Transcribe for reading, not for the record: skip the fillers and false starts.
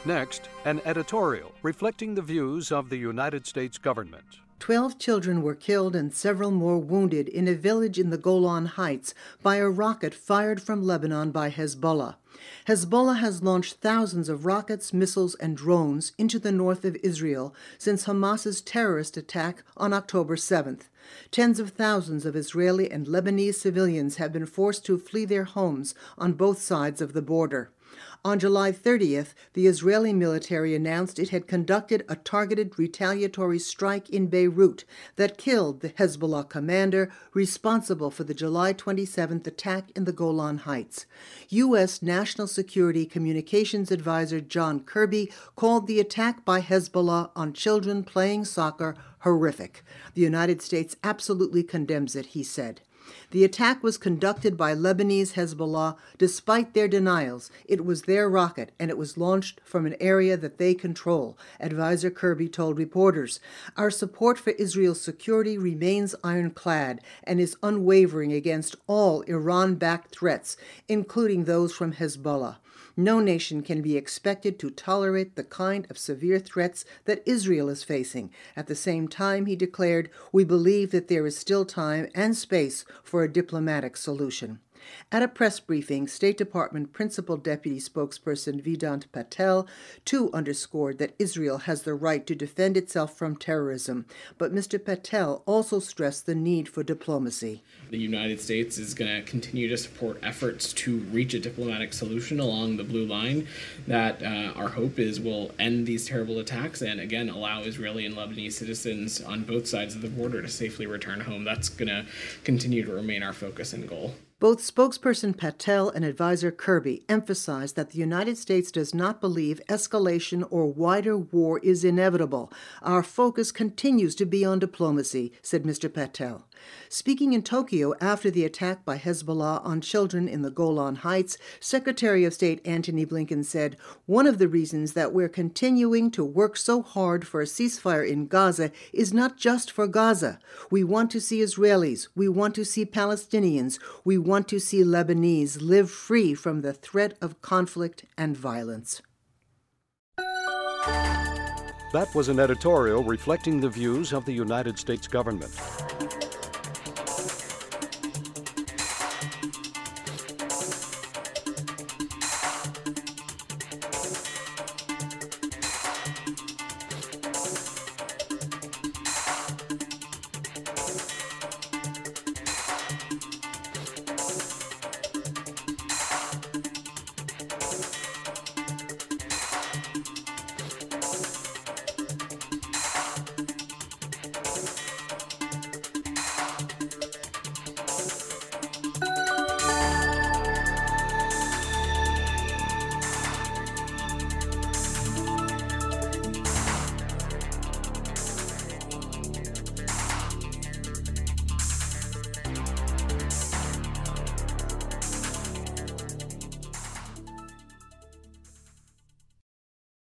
Next, an editorial reflecting the views of the United States government. 12 children were killed and several more wounded in a village in the Golan Heights by a rocket fired from Lebanon by Hezbollah. Hezbollah has launched thousands of rockets, missiles, and drones into the north of Israel since Hamas's terrorist attack on October 7th. Tens of thousands of Israeli and Lebanese civilians have been forced to flee their homes on both sides of the border. On July 30th, the Israeli military announced it had conducted a targeted retaliatory strike in Beirut that killed the Hezbollah commander responsible for the July 27th attack in the Golan Heights. U.S. National Security Communications Advisor John Kirby called the attack by Hezbollah on children playing soccer horrific. The United States absolutely condemns it, he said. The attack was conducted by Lebanese Hezbollah despite their denials. It was their rocket, and it was launched from an area that they control, Advisor Kirby told reporters. Our support for Israel's security remains ironclad and is unwavering against all Iran-backed threats, including those from Hezbollah. No nation can be expected to tolerate the kind of severe threats that Israel is facing. At the same time, he declared, we believe that there is still time and space for a diplomatic solution. At a press briefing, State Department Principal Deputy Spokesperson Vedant Patel, too, underscored that Israel has the right to defend itself from terrorism, but Mr. Patel also stressed the need for diplomacy. The United States is going to continue to support efforts to reach a diplomatic solution along the blue line that our hope is will end these terrible attacks and, again, allow Israeli and Lebanese citizens on both sides of the border to safely return home. That's going to continue to remain our focus and goal. Both spokesperson Patel and advisor Kirby emphasized that the United States does not believe escalation or wider war is inevitable. Our focus continues to be on diplomacy, said Mr. Patel. Speaking in Tokyo after the attack by Hezbollah on children in the Golan Heights, Secretary of State Antony Blinken said, one of the reasons that we're continuing to work so hard for a ceasefire in Gaza is not just for Gaza. We want to see Israelis, we want to see Palestinians, we want to see Lebanese live free from the threat of conflict and violence. That was an editorial reflecting the views of the United States government.